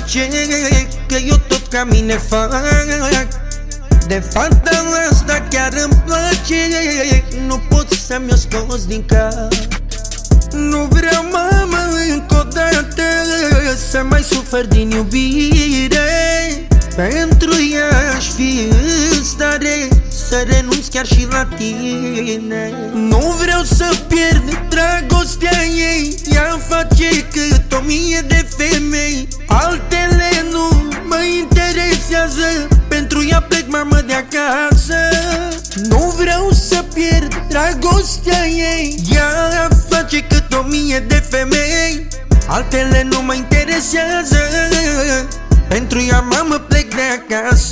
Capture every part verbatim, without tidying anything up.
face, că eu tot ca mine fac. De fata asta chiar îmi place, nu pot să-mi o scos din cap. Nu vreau, mamă, încă o dată să mai sufăr din iubire. Pentru ea aș fi în stare să renunț chiar și la tine. Nu vreau să pierd dragostea ei, ea face cât o mie de femei. Altele nu mă interesează, pentru ea plec, mamă, de acasă. Nu vreau să pierd dragostea ei, ea face cât o mie de femei. Altele nu mă interesează, pentru ea, mamă, plec de acasă.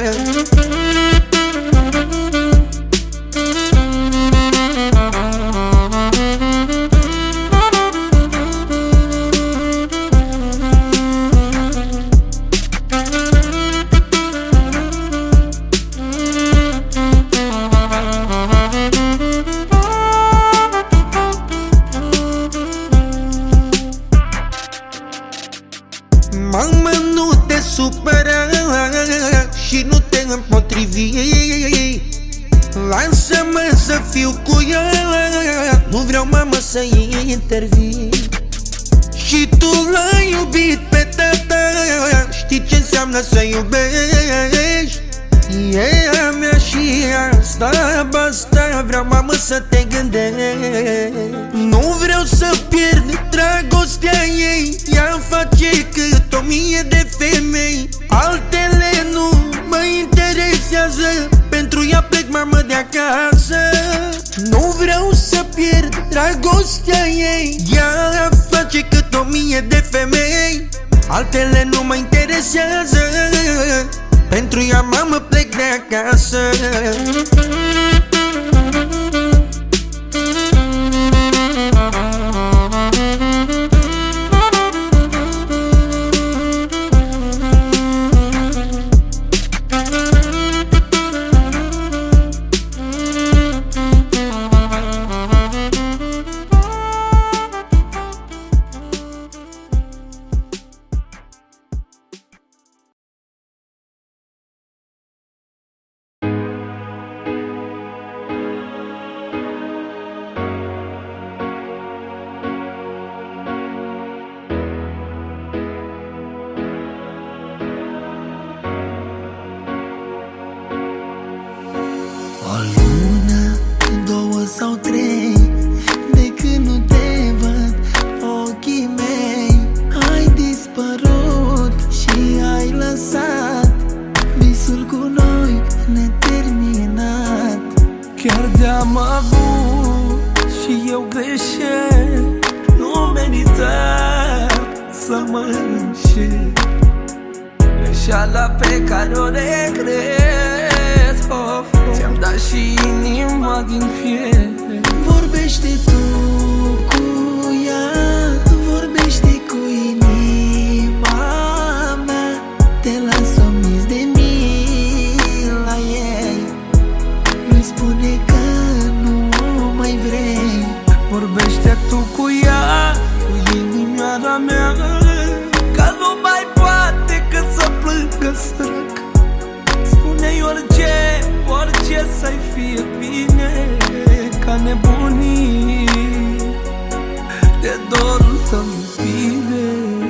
Mamă, nu te supăra și nu te împotrivi. Lasă-mă să fiu cu ea, nu vreau, mamă, să intervii. Și tu l-ai iubit pe tata, știi ce înseamnă să iubești. E a mea și asta basta, vreau, mamă, să te gândești. Nu vreau să pierd dragostea ei, ea face cât o mie de femei. Altele nu mă interesează, pentru ea plec, mamă, de acasă. Nu vreau să pierd dragostea ei, ea face cât o mie de femei. Altele nu mă interesează, pentru ea, mamă, plec de acasă. Sau trei, de când nu te văd, ochii mei. Ai dispărut și ai lăsat visul cu noi neterminat. Chiar de-am avut și eu greșesc, nu merită să mă înșel. Greșeala pe care o regret, oh, oh. Ți-am dat și inima din fier. Vorbește tu cu ea, vorbește cu inima mea. Te las omis de mila ei, nu-i spune că nu o mai vrei. Vorbește tu cu ea, cu inimioara mea, că nu mai poate că să plângă sărac. Spune-i orice, orice să-i fie bine, ca nebunii de dorul tău iubire.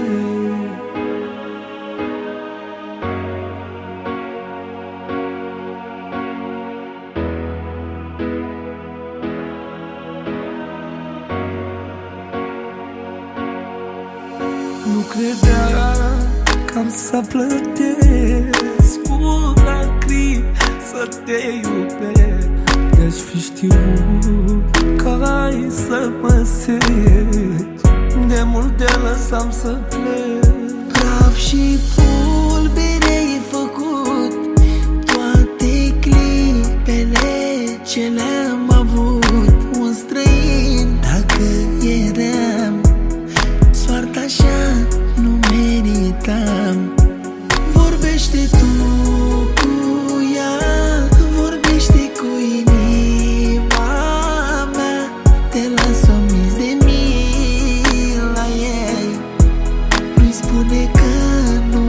Nu credea că am să plătesc cu lacrimi să te iubesc. De-aș fi știut că ai să mă seti, de mult te lăsam să plec. Praf și pulbere-ai făcut toate clipele ce le-am avut. Un străin dacă eram, soarta așa nu meritam. Vorbește tu cu ea, vorbește cu inima mea. Te las omis de mila ei, nu-i spune că nu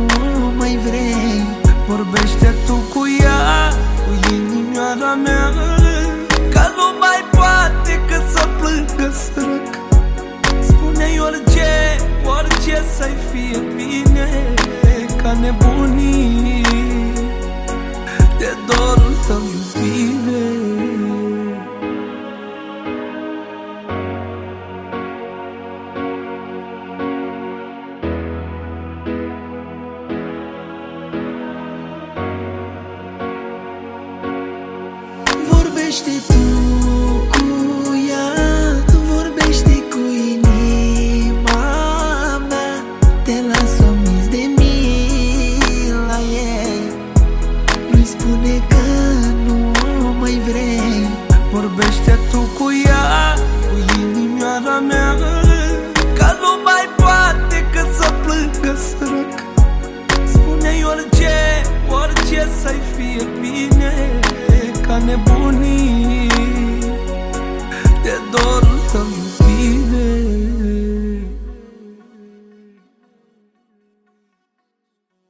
să-i fie bine ca nebunii de dorul tău, iubire. Vorbește tu cu ea, vorbește cu inima mea, te las omis de mila ei. Nu-i spune că nu mai vrei. Vorbește tu cu ea,